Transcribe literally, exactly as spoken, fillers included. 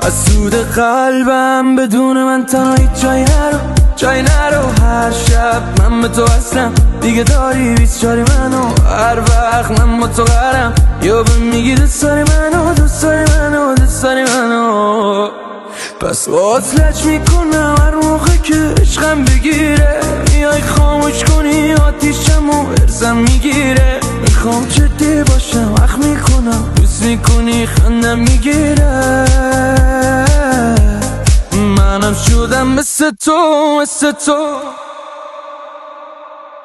از سود قلبم بدون من تنهایی جای نرو جای نرو هر شب من به تو هستم دیگه داری بیست چاری منو هر وقت من با تو قرم یا به میگی دوست داری منو دوست داری منو دوست داری منو پس وصلت میکنم هر موقع که عشقم بگیره میای خاموش کنی آتیشمو ارزم میگیره میخوام جدی باشم وقت میکنم دوست میکنی خندم میگیره منم شدم مثل تو مثل تو